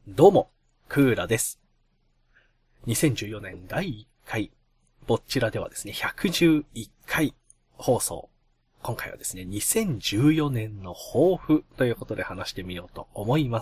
どうも、クーラです。2014年第1回、ぼっちらではですね、111回放送。今回はですね、2014年の抱負ということで話してみようと思います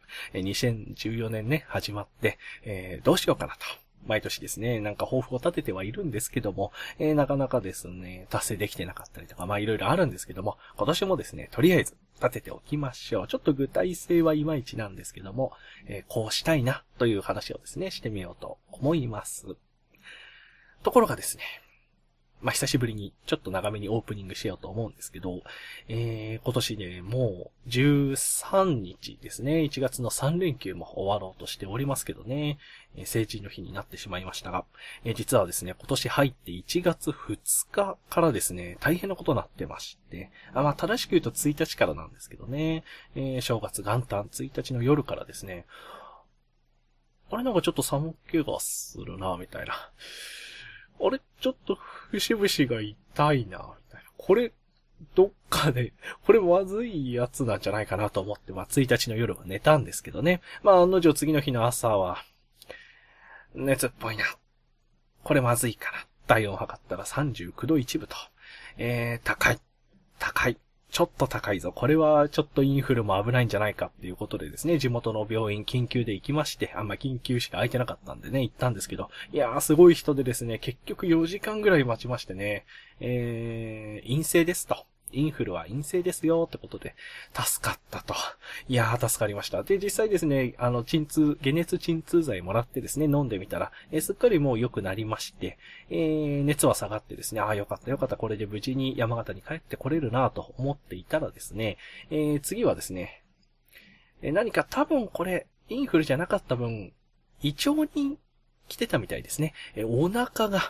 。2014年ね、始まって、どうしようかなと。毎年ですね、なんか抱負を立ててはいるんですけども、なかなかですね、達成できてなかったりとか、いろいろあるんですけども、今年もですね、とりあえず立てておきましょう。ちょっと具体性はいまいちなんですけども、こうしたいなという話をですね、してみようと思います。ところがですね、久しぶりにちょっと長めにオープニングしようと思うんですけど、今年ね、もう13日ですね、1月の3連休も終わろうとしておりますけどね、成人の日になってしまいましたが、実はですね、今年入って1月2日からですね、大変なことになってまして、正しく言うと1日からなんですけどね、正月元旦1日の夜からですね、あれなんかちょっと寒気がするな、みたいな。あれちょっと節々が痛いな、みたいな。これ、どっかで、これまずいやつなんじゃないかなと思って、1日の夜は寝たんですけどね。案の定次の日の朝は、熱っぽいな。これまずいかな。体温を測ったら39度1分と。高い。ちょっと高いぞ。これはちょっとインフルも危ないんじゃないかっていうことでですね、地元の病院緊急で行きまして、緊急しか空いてなかったんでね、行ったんですけど、いやーすごい人でですね、結局4時間ぐらい待ちましてね、陰性ですと。インフルは陰性ですよってことで、助かったと。いやー、助かりました。で、実際ですね、解熱鎮痛剤もらってですね、飲んでみたら、すっかりもう良くなりまして、熱は下がってですね、よかった、これで無事に山形に帰ってこれるなと思っていたらですね、次はですね、何か多分これ、インフルじゃなかった分、胃腸に来てたみたいですね。お腹が、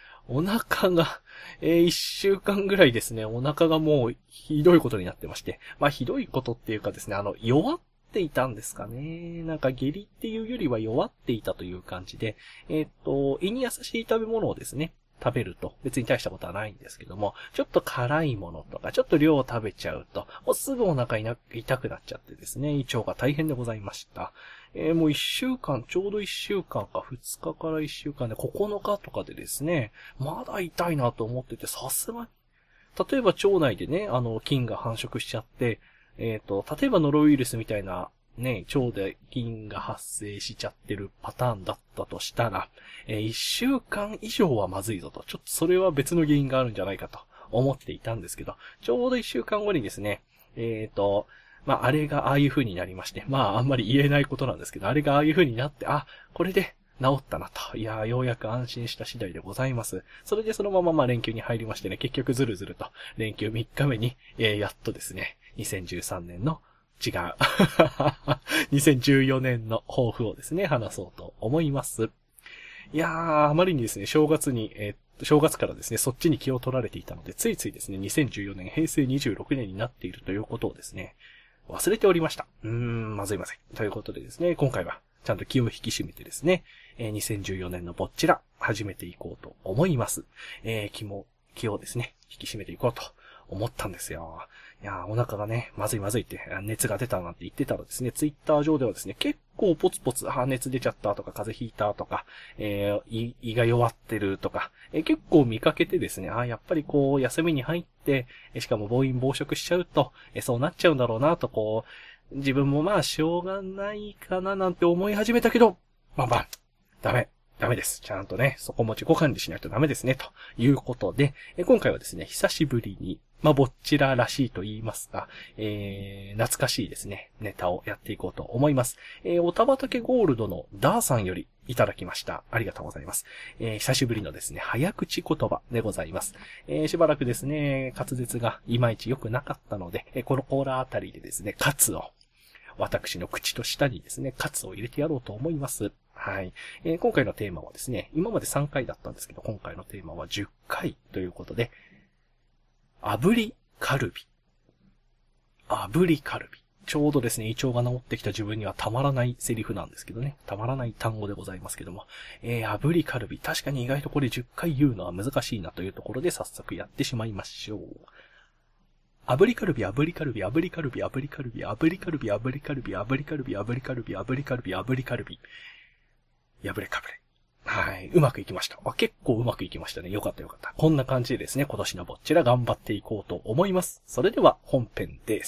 一週間ぐらいですね、お腹がもうひどいことになってまして、ひどいことっていうかですね、弱っていたんですかね。なんか下痢っていうよりは弱っていたという感じで、胃に優しい食べ物をですね、食べると別に大したことはないんですけども、ちょっと辛いものとか、ちょっと量を食べちゃうと、もうすぐお腹痛くなっちゃってですね、胃腸が大変でございました。もう1週間、ちょうど1週間か、2日から1週間で9日とかでですね、まだ痛いなと思ってて、さすがに。例えば腸内でね、菌が繁殖しちゃって、例えばノロウイルスみたいな、ね、腸で菌が発生しちゃってるパターンだったとしたら、1週間以上はまずいぞと。ちょっとそれは別の原因があるんじゃないかと思っていたんですけど、ちょうど1週間後にですね、あれがああいう風になりまして、あんまり言えないことなんですけど、あれがああいう風になって、これで治ったなと。いやー、ようやく安心した次第でございます。それでそのまま連休に入りましてね、結局ずるずると、連休3日目に、やっとですね、2013年の違う。2014年の抱負をですね、話そうと思います。いやー、あまりにですね、正月からですね、そっちに気を取られていたので、ついついですね、2014年、平成26年になっているということをですね、忘れておりました。まずい。ということでですね、今回はちゃんと気を引き締めてですね、2014年のぼっちら、始めていこうと思います。気をですね、引き締めていこうと思ったんですよ。いやー、お腹がね、まずいって、熱が出たなんて言ってたらですね、ツイッター上ではですね、結構ポツポツ、熱出ちゃったとか、風邪ひいたとか、胃が弱ってるとか、結構見かけてですね、やっぱりこう、休みに入って、しかも暴飲暴食しちゃうと、そうなっちゃうんだろうなと、こう、自分もしょうがないかななんて思い始めたけど、ダメです。ちゃんとね、そこも自己管理しないとダメですね、ということで、今回はですね、久しぶりに、ぼっちららしいと言いますが、懐かしいですね、ネタをやっていこうと思います。おたばたけゴールドのダーさんよりいただきました。ありがとうございます。久しぶりのですね、早口言葉でございます。しばらくですね、滑舌がいまいち良くなかったので、このコーラあたりでですね、私の口と舌にですね、カツを入れてやろうと思います。はい。今回のテーマはですね、今まで3回だったんですけど、今回のテーマは10回ということで、炙りカルビ。ちょうどですね、胃腸が治ってきた自分にはたまらないセリフなんですけどね。たまらない単語でございますけども。炙りカルビ。確かに意外とこれ10回言うのは難しいなというところで早速やってしまいましょう。 炙りカルビ、炙りカルビ、炙りカルビ、炙りカルビ、炙りカルビ、炙りカルビ、炙りカルビ、炙りカルビ、炙りカルビ、炙りカルビ、破れかぶれ。はい。うまくいきました。結構うまくいきましたね。よかったよかった。こんな感じでですね、今年のぼっちら頑張っていこうと思います。それでは本編です。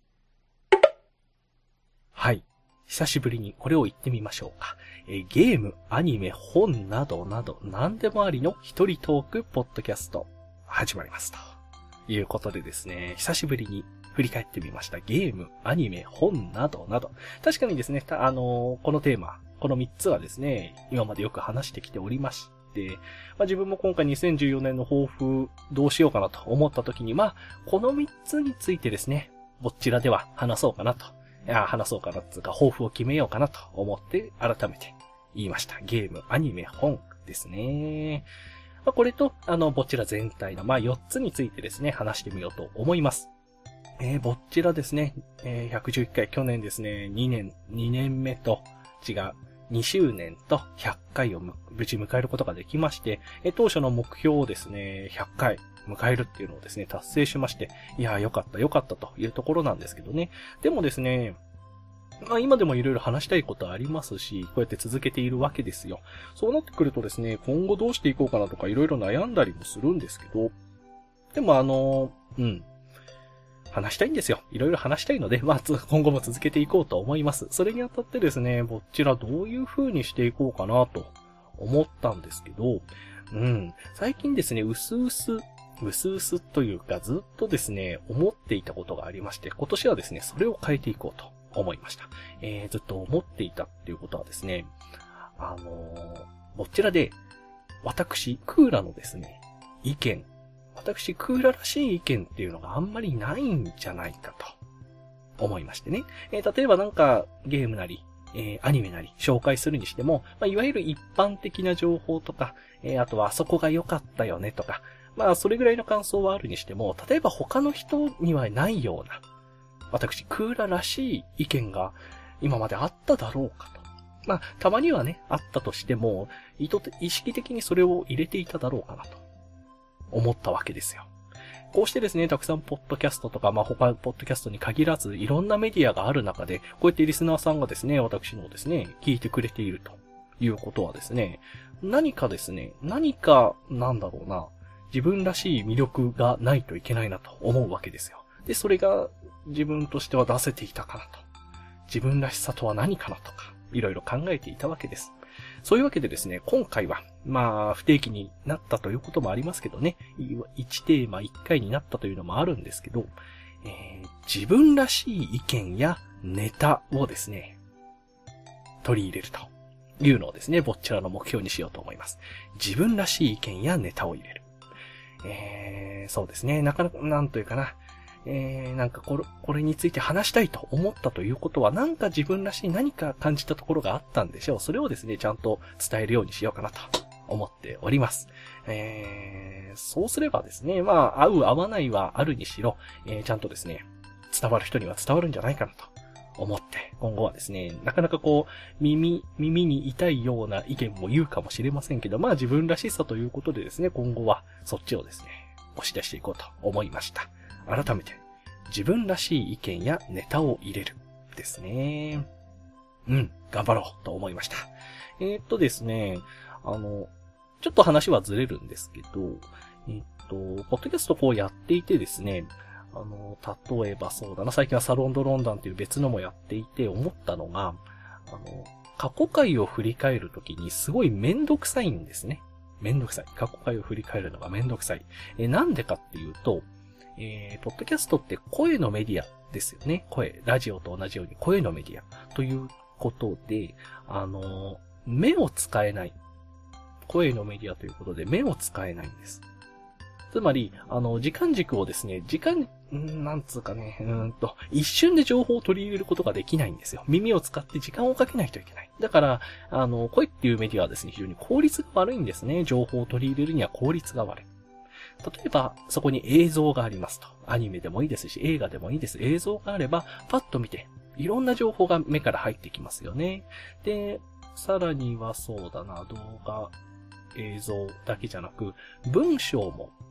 はい。久しぶりにこれを言ってみましょうか。ゲーム、アニメ、本などなど何でもありの一人トークポッドキャスト始まりますということでですね、久しぶりに振り返ってみました。ゲーム、アニメ、本などなど。確かにですね、このテーマ、この3つはですね、今までよく話してきておりまして、自分も今回2014年の抱負どうしようかなと思った時に、この3つについてですね、ぼっちらでは話そうかなと。話そうかなっていうか、抱負を決めようかなと思って改めて言いました。ゲーム、アニメ、本ですね。これと、ぼっちら全体の、4つについてですね、話してみようと思います。ぼっちらですね、111回、去年ですね、2年目と違う、2周年と100回を無事迎えることができまして、当初の目標をですね、100回迎えるっていうのをですね、達成しまして、いやーよかったというところなんですけどね。でもですね、今でもいろいろ話したいことありますし、こうやって続けているわけですよ。そうなってくるとですね、今後どうしていこうかなとかいろいろ悩んだりもするんですけど、でも話したいんですよ。いろいろ話したいので、今後も続けていこうと思います。それにあたってですね、こちらどういう風にしていこうかなと思ったんですけど、最近ですね、うすうすというかずっとですね、思っていたことがありまして、今年はですね、それを変えていこうと思いました。ずっと思っていたっていうことはですね、こちらで、私、クーラのですね、私、クーラらしい意見っていうのがあんまりないんじゃないかと思いましてね。例えばなんかゲームなり、アニメなり紹介するにしても、いわゆる一般的な情報とか、あとはあそこが良かったよねとか、それぐらいの感想はあるにしても、例えば他の人にはないような、私、クーラらしい意見が今まであっただろうかと。たまにはね、あったとしても、意識的にそれを入れていただろうかなと。思ったわけですよ。こうしてですね、たくさんポッドキャストとか、他ポッドキャストに限らず、いろんなメディアがある中で、こうやってリスナーさんがですね、私のですね、聞いてくれているということはですね、何かなんだろうな、自分らしい魅力がないといけないなと思うわけですよ。で、それが自分としては出せていたかなと。自分らしさとは何かなとか、いろいろ考えていたわけです。そういうわけでですね、今回は、不定期になったということもありますけどね、1テーマ1回になったというのもあるんですけど、自分らしい意見やネタをですね、取り入れるというのをですね、ぼっちらの目標にしようと思います。自分らしい意見やネタを入れる。そうですね、なんというかな、これについて話したいと思ったということは、なんか自分らしい何か感じたところがあったんでしょう。それをですね、ちゃんと伝えるようにしようかなと思っております。そうすればですね、合う合わないはあるにしろ、ちゃんとですね、伝わる人には伝わるんじゃないかなと思って、今後はですね、なかなか耳に痛いような意見も言うかもしれませんけど、自分らしさということでですね、今後はそっちをですね、押し出していこうと思いました。改めて、自分らしい意見やネタを入れるですね。頑張ろうと思いました。ですね、ちょっと話はずれるんですけど、ポッドキャストやっていてですね、例えばそうだな、最近はサロンドロンダンっていう別のもやっていて思ったのが、過去回を振り返るときにすごいめんどくさいんですね。めんどくさい。過去回を振り返るのがめんどくさい。なんでかっていうと、ポッドキャストって声のメディアですよね。ラジオと同じように声のメディアということで、目を使えない。声のメディアということで目を使えないんです。つまり、時間軸をですね、なんつうかね、一瞬で情報を取り入れることができないんですよ。耳を使って時間をかけないといけない。だから、声っていうメディアはですね、非常に効率が悪いんですね。情報を取り入れるには効率が悪い。例えば、そこに映像がありますと。アニメでもいいですし、映画でもいいです。映像があれば、パッと見て、いろんな情報が目から入ってきますよね。で、さらにはそうだな、動画、映像だけじゃなく、文章も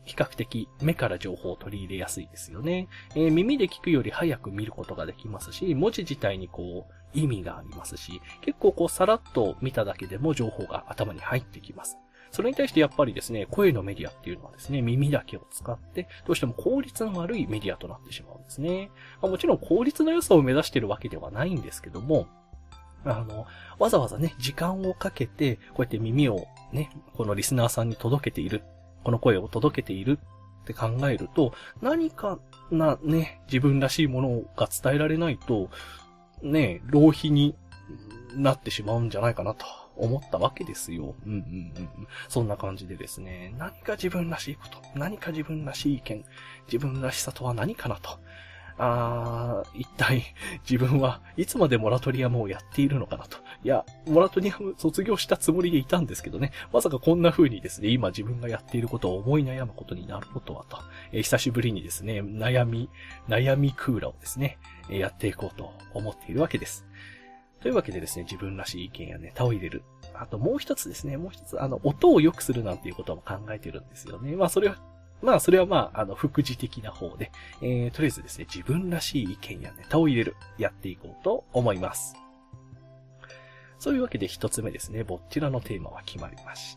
比較的目から情報を取り入れやすいですよね。耳で聞くより早く見ることができますし、文字自体に意味がありますし、結構さらっと見ただけでも情報が頭に入ってきます。それに対してやっぱりですね、声のメディアっていうのはですね、耳だけを使って、どうしても効率の悪いメディアとなってしまうんですね。もちろん効率の良さを目指しているわけではないんですけども、わざわざね、時間をかけて、こうやって耳をね、このリスナーさんに届けている、この声を届けているって考えると、何かね、自分らしいものが伝えられないと、ね、浪費になってしまうんじゃないかなと思ったわけですよ。そんな感じでですね、何か自分らしいこと、何か自分らしい意見、自分らしさとは何かなと。一体自分はいつまでモラトリアムをやっているのかなと。いや、モラトリアム卒業したつもりでいたんですけどね、まさかこんな風にですね、今自分がやっていることを思い悩むことになることはと、久しぶりにですね、悩みクーラーをですね、やっていこうと思っているわけです。というわけでですね、自分らしい意見やネタを入れる。あともう一つですね、音を良くするなんていうことも考えているんですよね。それは副次的な方で、とりあえずですね、自分らしい意見やネタを入れる、やっていこうと思います。そういうわけで一つ目ですね、こちらのテーマは決まりました。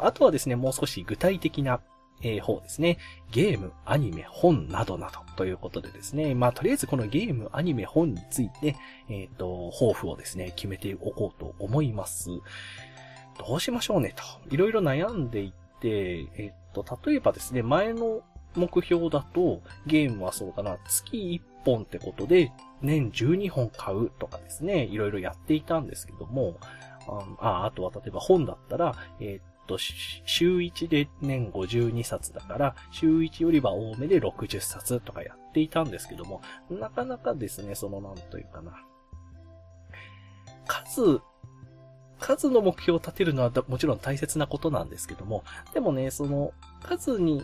あとはですね、もう少し具体的な、方ですね。ゲーム、アニメ、本などなどということでですね、とりあえずこのゲーム、アニメ、本について、抱負をですね、決めておこうと思います。どうしましょうねと。いろいろ悩んでいって、例えばですね、前の目標だと、ゲームはそうだな、月1本ってことで、年12本買うとかですね、いろいろやっていたんですけども、あとは例えば本だったら、週1で年52冊だから、週1よりは多めで60冊とかやっていたんですけども、なかなかですね、なんというかな、数の目標を立てるのはもちろん大切なことなんですけども、でもね、数に、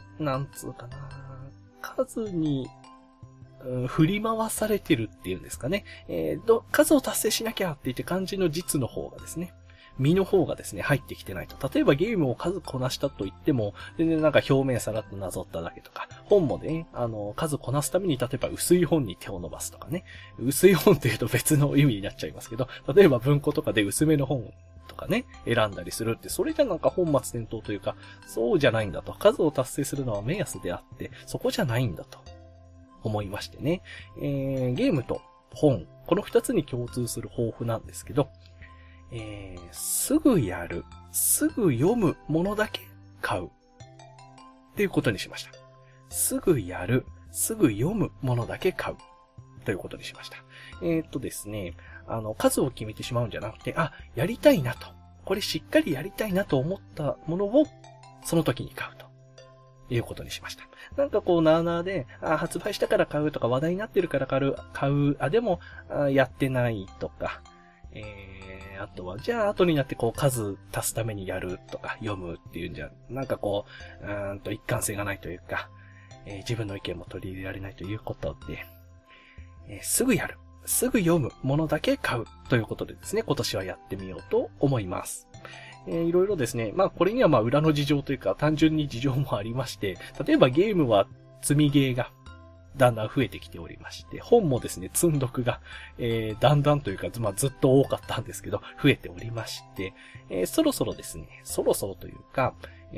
数に、振り回されてるっていうんですかね。数を達成しなきゃって言って漢字の実の方がですね、身の方がですね、入ってきてないと。例えばゲームを数こなしたと言っても、全然表面さらっとなぞっただけとか、本もね、数こなすために、例えば薄い本に手を伸ばすとかね。薄い本って言うと別の意味になっちゃいますけど、例えば文庫とかで薄めの本とかね、選んだりするって、それじゃ本末転倒というか、そうじゃないんだと。数を達成するのは目安であって、そこじゃないんだと思いましてね。ゲームと本、この二つに共通する抱負なんですけど、すぐやる、すぐ読むものだけ買うっていうことにしました。すぐやる、すぐ読むものだけ買うということにしました。ですね、数を決めてしまうんじゃなくて、やりたいなと。これしっかりやりたいなと思ったものをその時に買うということにしました。なあなあで、発売したから買うとか話題になってるから買う、でも、やってないとか、あとは、じゃあ後になって数足すためにやるとか読むっていうんじゃ、一貫性がないというか、自分の意見も取り入れられないということで、すぐやる、すぐ読むものだけ買うということでですね、今年はやってみようと思います。いろいろですね、これには裏の事情というか単純に事情もありまして、例えばゲームは積みゲーがだんだん増えてきておりまして、本もですね、積んどくが、だんだんというか、ずっと多かったんですけど、増えておりまして、そろそろというか、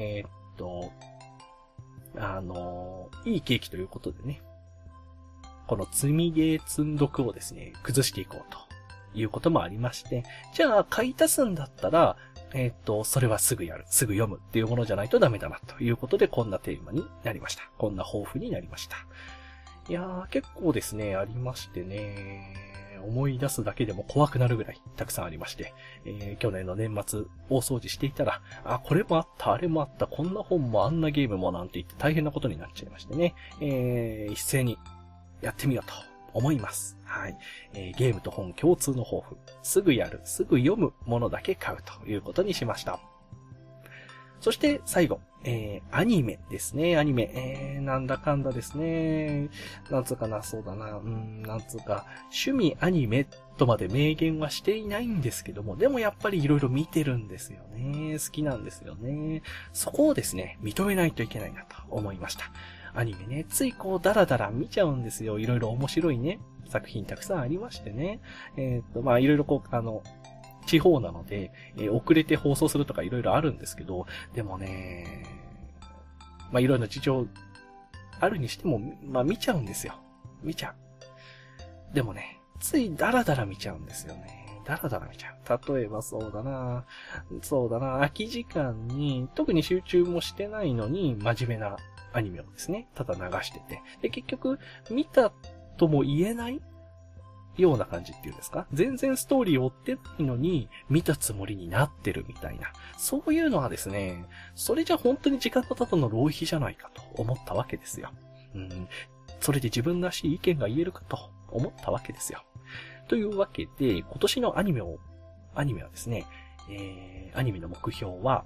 いい景気ということでね、この積みゲー積んどくをですね、崩していこうということもありまして、じゃあ買い足すんだったら、それはすぐやる、すぐ読むっていうものじゃないとダメだなということで、こんなテーマになりました。こんな抱負になりました。いやー、結構ですね、ありましてね、思い出すだけでも怖くなるぐらいたくさんありまして、去年の年末大掃除していたら、これもあった、あれもあった、こんな本もあんなゲームもなんて言って大変なことになっちゃいましてね、一斉にやってみようと思います。はい。ゲームと本共通の抱負。すぐやる、すぐ読むものだけ買うということにしました。 そして最後、アニメですね、アニメ。なんだかんだですね。なんつうかな、そうだな、なんつうか、趣味アニメとまで明言はしていないんですけども、でもやっぱりいろいろ見てるんですよね。好きなんですよね。そこをですね、認めないといけないなと思いました。アニメね、ついこうダラダラ見ちゃうんですよ。いろいろ面白いね、作品たくさんありましてね。まあいろいろこう、地方なので、遅れて放送するとかいろいろあるんですけど、でもね、まあいろいろな事情あるにしても、まあ見ちゃうんですよ。見ちゃう。でもね、ついダラダラ見ちゃうんですよね。ダラダラ見ちゃう。例えばそうだな、空き時間に、特に集中もしてないのに、真面目なアニメをですね、ただ流してて。で、結局、見たとも言えないような感じっていうんですか？全然ストーリーを追ってないのに、見たつもりになってるみたいな。そういうのはですね、それじゃ本当に時間のただの浪費じゃないかと思ったわけですよ。それで自分らしい意見が言えるかと思ったわけですよ。というわけで、今年のアニメはですね、アニメの目標は、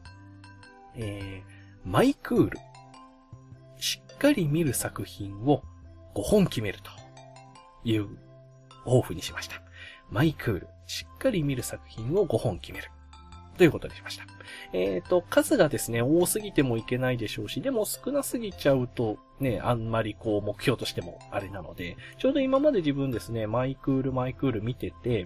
マイクール。しっかり見る作品を5本決めるという抱負にしました。マイクール。しっかり見る作品を5本決める。ということにしました。数がですね、多すぎてもいけないでしょうし、でも少なすぎちゃうとね、あんまりこう目標としてもあれなので、ちょうど今まで自分ですね、マイクール見てて、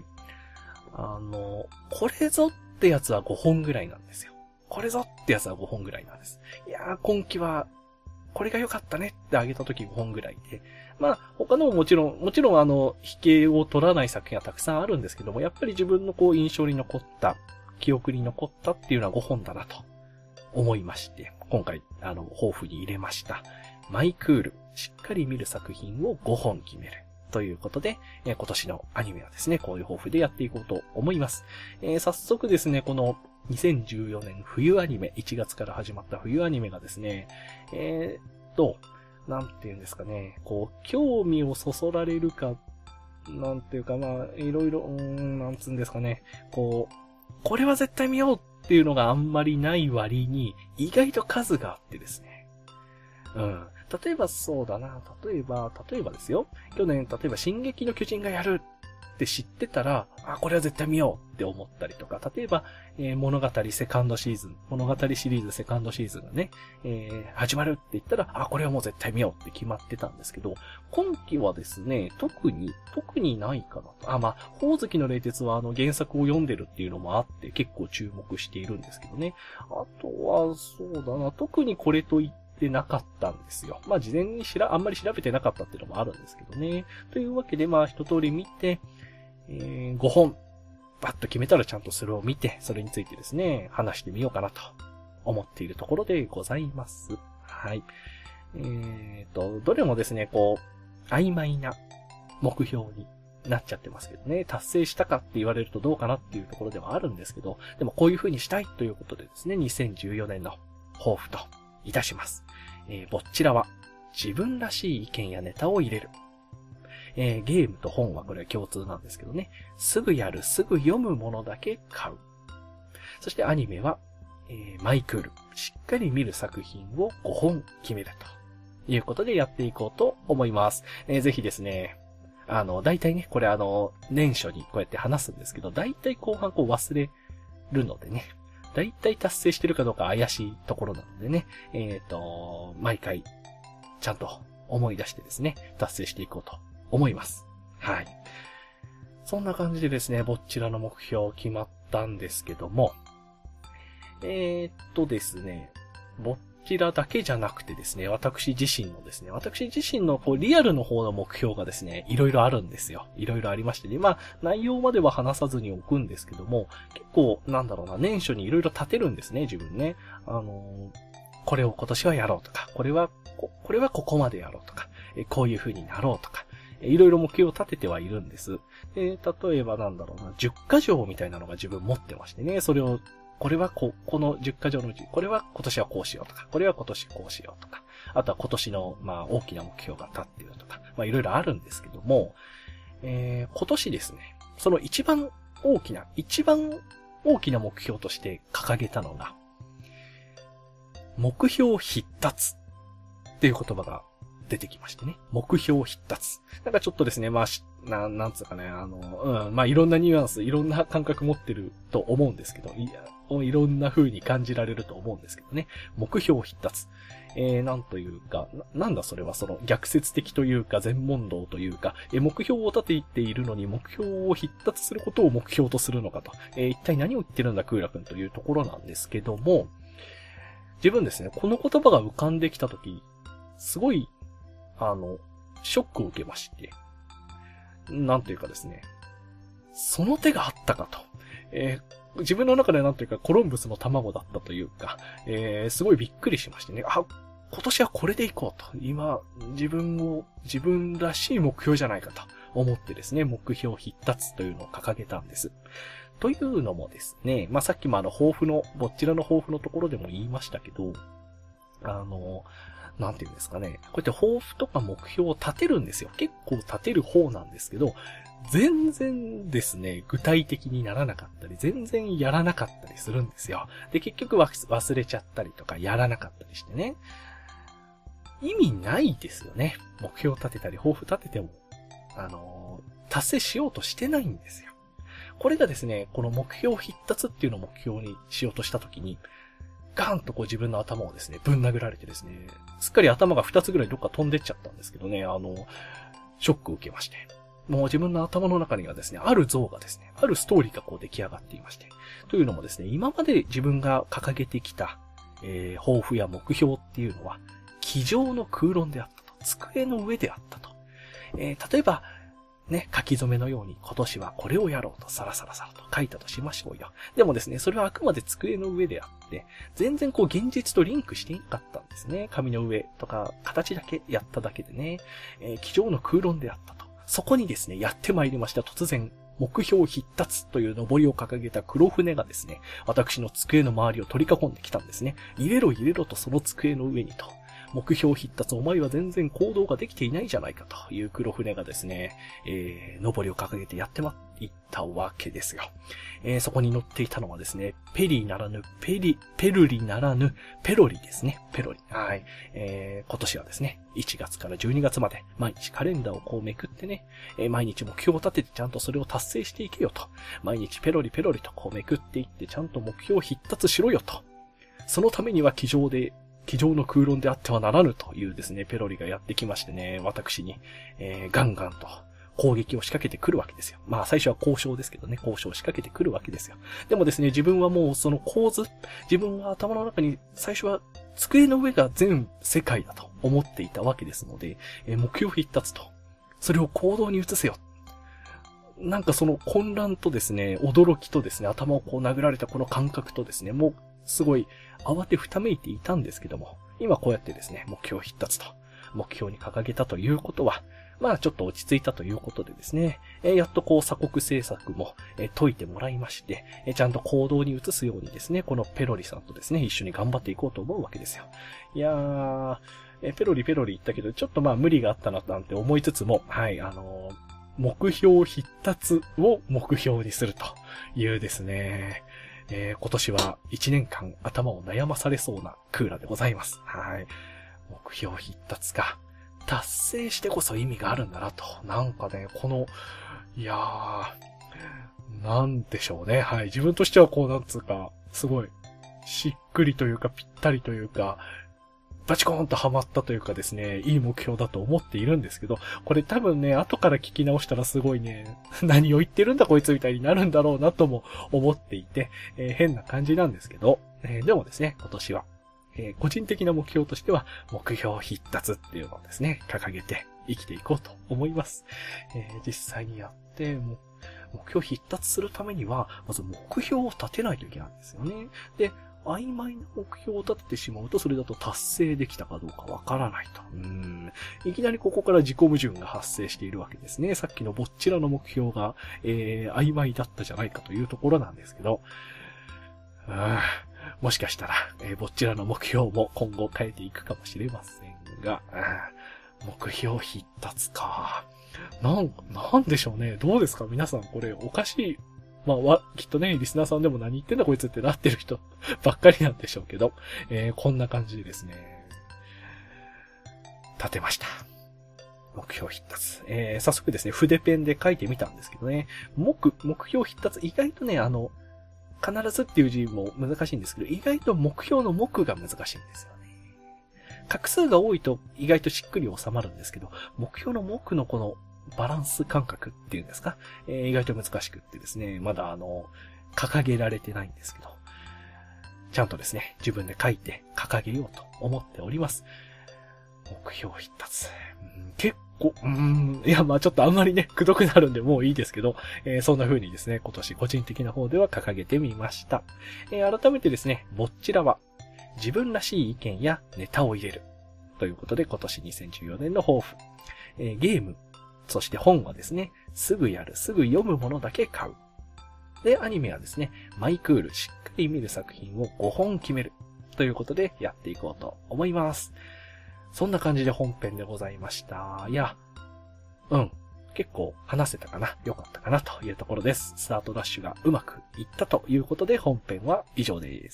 これぞってやつは5本ぐらいなんですよ。これぞってやつは5本ぐらいなんです。いやー、今期は、これが良かったねってあげたとき5本ぐらいで、まあ、他のももちろん引けを取らない作品はたくさんあるんですけども、やっぱり自分のこう印象に残った、記憶に残ったっていうのは5本だなと思いまして、今回、抱負に入れました。マイクール、しっかり見る作品を5本決める。ということで、今年のアニメはですね、こういう抱負でやっていこうと思います。早速ですね、この2014年冬アニメ、1月から始まった冬アニメがですね、なんていうんですかね、こう、興味をそそられるか、なんていうかまあ、いろいろ、なんつうんですかね、こう、これは絶対見ようっていうのがあんまりない割に、意外と数があってですね。例えばそうだな、例えばですよ。去年、例えば進撃の巨人がやるって知ってたら、これは絶対見ようって思ったりとか、例えば、物語シリーズセカンドシーズンがね、始まるって言ったら、これはもう絶対見ようって決まってたんですけど、今期はですね、特にないかなと。まあ、ほおずきの冷徹は原作を読んでるっていうのもあって結構注目しているんですけどね。あとは、そうだな、特にこれと言ってなかったんですよ。まあ、事前にあんまり調べてなかったっていうのもあるんですけどね。というわけで、まあ、一通り見て、5本、バッと決めたらちゃんとそれを見て、それについてですね、話してみようかなと思っているところでございます。はい。どれもですね、こう、曖昧な目標になっちゃってますけどね、達成したかって言われるとどうかなっていうところではあるんですけど、でもこういう風にしたいということでですね、2014年の抱負といたします。ぼっちらは自分らしい意見やネタを入れる。ゲームと本はこれは共通なんですけどね。すぐやる、すぐ読むものだけ買う。そしてアニメは、マイクール。しっかり見る作品を5本決めるということでやっていこうと思います。ぜひですね、大体ね、これ年初にこうやって話すんですけど、大体後半こう忘れるのでね。大体達成してるかどうか怪しいところなのでね。毎回、ちゃんと思い出してですね、達成していこうと思います。はい。そんな感じでですね、ぼっちらの目標決まったんですけども、ですね、ぼっちらだけじゃなくてですね、私自身のこうリアルの方の目標がですね、いろいろあるんですよ。いろいろありましてね、まあ、内容までは話さずに置くんですけども、結構、年初にいろいろ立てるんですね、自分ね。これを今年はやろうとか、これはここまでやろうとか、こういう風になろうとか、いろいろ目標を立ててはいるんです。例えば10箇条みたいなのが自分持ってましてね、それを、これはこの10箇条のうち、これは今年はこうしようとか、これは今年こうしようとか、あとは今年の、大きな目標が立っているとか、いろいろあるんですけども、今年ですね、その一番大きな目標として掲げたのが、 目標必達っていう言葉が出てきましてね。目標必達。なんかちょっとですね、まあ、なんつうかね、まあいろんなニュアンス、いろんな感覚持ってると思うんですけど、いろんな風に感じられると思うんですけどね。目標必達。なんというか、なんだそれはその逆説的というか全問答というか、目標を立てているのに目標を必達することを目標とするのかと。一体何を言ってるんだクーラ君というところなんですけども、自分ですね、この言葉が浮かんできたとき、すごい、ショックを受けまして、なんていうかですね、その手があったかと。自分の中でなんというかコロンブスの卵だったというか、すごいびっくりしましてね。今年はこれでいこうと。今、自分らしい目標じゃないかと思ってですね、目標必達というのを掲げたんです。というのもですね、まあ、さっきもぼっちらの抱負のところでも言いましたけど、なんていうんですかね。こうやって抱負とか目標を立てるんですよ。結構立てる方なんですけど、全然ですね、具体的にならなかったり、全然やらなかったりするんですよ。で、結局忘れちゃったりとか、やらなかったりしてね。意味ないですよね。目標立てたり、抱負立てても、達成しようとしてないんですよ。これがですね、この目標必達っていうのを目標にしようとしたときに、ガーンとこう自分の頭をですね、ぶん殴られてですね、すっかり頭が2つぐらいどっか飛んでっちゃったんですけどね、ショックを受けまして。もう自分の頭の中にはですね、ある像がですね、あるストーリーがこう出来上がっていまして。というのもですね、今まで自分が掲げてきた、抱負や目標っていうのは、机上の空論であったと。机の上であったと。例えば、ね、書き初めのように今年はこれをやろうとサラサラサラと書いたとしましょうよ。でもですね、それはあくまで机の上であって、全然こう現実とリンクしていなかったんですね。紙の上とか形だけやっただけでね、机上の空論であったと。そこにですね、やってまいりました突然、目標必達という上りを掲げた黒船がですね、私の机の周りを取り囲んできたんですね。入れろとその机の上にと。目標必達、お前は全然行動ができていないじゃないかという黒船がですね、上りを掲げてやってまいったわけですよ。そこに乗っていたのはですね、ペルリならぬ、ペロリですね。ペロリ。はい。今年はですね、1月から12月まで毎日カレンダーをこうめくってね、毎日目標を立ててちゃんとそれを達成していけよと。毎日ペロリとこうめくっていってちゃんと目標を必達しろよと。そのためには机上の空論であってはならぬというですね、ペロリがやってきましてね、私に、ガンガンと攻撃を仕掛けてくるわけですよ。まあ最初は交渉ですけどね、交渉を仕掛けてくるわけですよ。でもですね、自分はもうその構図、自分は頭の中に最初は机の上が全世界だと思っていたわけですので、目標必達と、それを行動に移せよ。なんかその混乱とですね、驚きとですね、頭をこう殴られたこの感覚とですね、もうすごい慌てふためいていたんですけども、今こうやってですね、目標必達と、目標に掲げたということは、まあちょっと落ち着いたということでですね、やっとこう鎖国政策も解いてもらいまして、ちゃんと行動に移すようにですね、このペロリさんとですね、一緒に頑張っていこうと思うわけですよ。いやー、ペロリ言ったけど、ちょっとまあ無理があったななんて思いつつも、はい、目標必達を目標にするというですね、今年は1年間頭を悩まされそうなクーラでございます。はい。目標必達か。達成してこそ意味があるんだなと。なんかね、いやー、なんでしょうね。はい。自分としてはこう、なんつうか、すごい、しっくりというか、ぴったりというか、バチコーンとハマったというかですね、いい目標だと思っているんですけど、これ多分ね、後から聞き直したらすごいね、何を言ってるんだこいつみたいになるんだろうなとも思っていて、変な感じなんですけど、でもですね、今年は、個人的な目標としては、目標必達っていうのをですね、掲げて生きていこうと思います。実際にやって、目標必達するためには、まず目標を立てないといけないんですよね。で、曖昧な目標を立ててしまうと、それだと達成できたかどうかわからないと。いきなりここから自己矛盾が発生しているわけですね。さっきのぼっちらの目標が、曖昧だったじゃないかというところなんですけど、もしかしたら、ぼっちらの目標も今後変えていくかもしれませんが、目標必達か。なんでしょうね。どうですか皆さんこれおかしい。 きっとね、リスナーさんでも何言ってんだこいつってなってる人ばっかりなんでしょうけど、こんな感じでですね、立てました。目標必達。早速ですね、筆ペンで書いてみたんですけどね、目標必達、意外とね、必ずっていう字も難しいんですけど、意外と目標の目が難しいんですよね。画数が多いと意外としっくり収まるんですけど、目標の目のこのバランス感覚っていうんですか、意外と難しくってですね、まだ掲げられてないんですけど、ちゃんとですね、自分で書いて掲げようと思っております。目標必達。結構、いや、ちょっとあんまりね、くどくなるんでもういいですけど、そんな風にですね、今年個人的な方では掲げてみました。改めてですね、ぼっちらは、自分らしい意見やネタを入れる。ということで、今年2014年の抱負。ゲーム、そして本はですね、すぐやる、すぐ読むものだけ買う。で、アニメはですね、マイクール、しっかり見る作品を5本決める。ということで、やっていこうと思います。そんな感じで本編でございました。いや、結構話せたかな、良かったかなというところです。スタートダッシュがうまくいったということで、本編は以上です。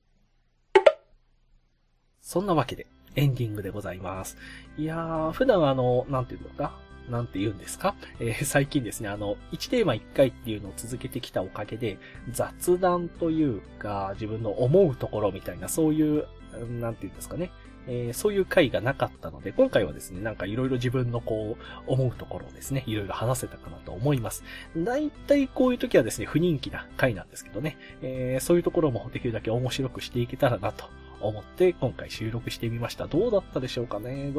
そんなわけで、エンディングでございます。いやー、普段なんて言うんですか、最近ですね、1テーマ1回っていうのを続けてきたおかげで、雑談というか、自分の思うところみたいな、そういう、なんて言うんですかね、そういう回がなかったので、今回はですね、なんかいろいろ自分の思うところをですね、いろいろ話せたかなと思います。だいたいこういう時はですね、不人気な回なんですけどね、そういうところもできるだけ面白くしていけたらなと思って今回収録してみました。どうだったでしょうかね。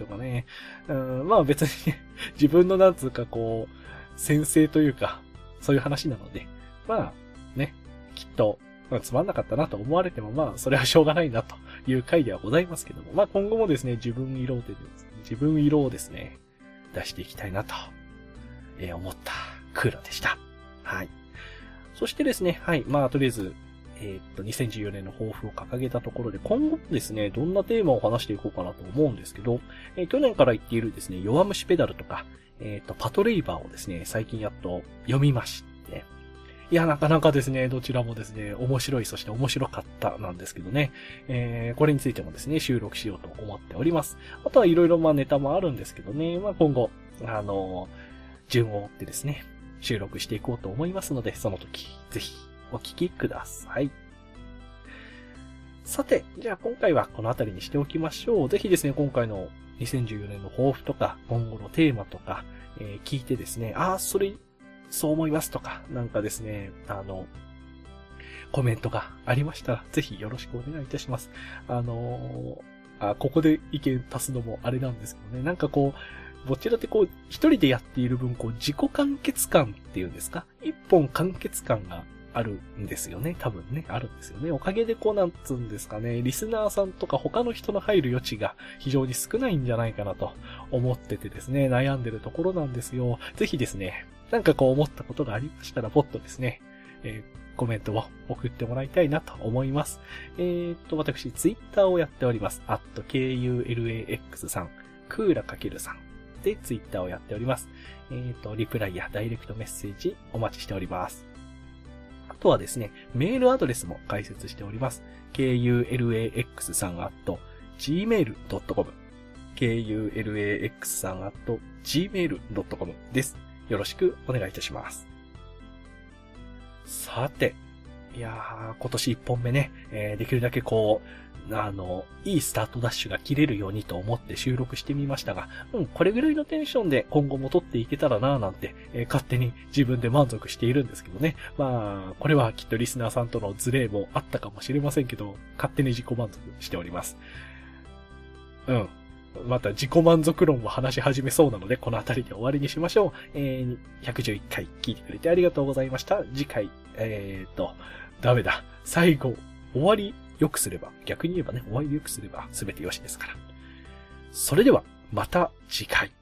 別にね、自分のなんつうか先生というか、そういう話なので、きっと、つまんなかったなと思われてもそれはしょうがないなという回ではございますけども、今後もですね、自分色をですね、出していきたいなと、思ったクーラーでした。はい。そしてですね、はい、とりあえず、2014年の抱負を掲げたところで、今後ですね、どんなテーマを話していこうかなと思うんですけど、去年から言っているですね、弱虫ペダルとか、パトレイバーをですね、最近やっと読みまして、いや、なかなかですね、どちらもですね、面白い、そして面白かったなんですけどね、これについてもですね、収録しようと思っております。あとはいろいろネタもあるんですけどね、今後、順を追ってですね、収録していこうと思いますので、その時、ぜひ、お聞きください。さて、じゃあ今回はこの辺りにしておきましょう。ぜひですね、今回の2014年の抱負とか、今後のテーマとか、聞いてですね、そう思いますとか、なんかですね、コメントがありましたら、ぜひよろしくお願いいたします。ここで意見足すのもあれなんですけどね、なんかぼちらって一人でやっている分、自己完結感っていうんですか、一本完結感があるんですよね。多分ね、あるんですよね。おかげでなんつうんですかね、リスナーさんとか他の人の入る余地が非常に少ないんじゃないかなと思っててですね、悩んでるところなんですよ。ぜひですね、なんか思ったことがありましたら、ポッとですね、コメントを送ってもらいたいなと思います。私、ツイッターをやっております。@KULAX さん、クーラ×さんでツイッターをやっております。リプライやダイレクトメッセージお待ちしております。あとはですね、メールアドレスも開設しております。KULAX さん@gmail.com KULAX さん@gmail.com です。よろしくお願いいたします。さて、いやー、今年1本目ね、できるだけいいスタートダッシュが切れるようにと思って収録してみましたが、これぐらいのテンションで今後も撮っていけたらなぁなんて、勝手に自分で満足しているんですけどね。これはきっとリスナーさんとのズレもあったかもしれませんけど、勝手に自己満足しております。また自己満足論を話し始めそうなので、この辺りで終わりにしましょう。111回聞いてくれてありがとうございました。次回、ダメだ。最後、終わり良くすれば、逆に言えばね、終わり良くすれば全て良しですから。それでは、また次回。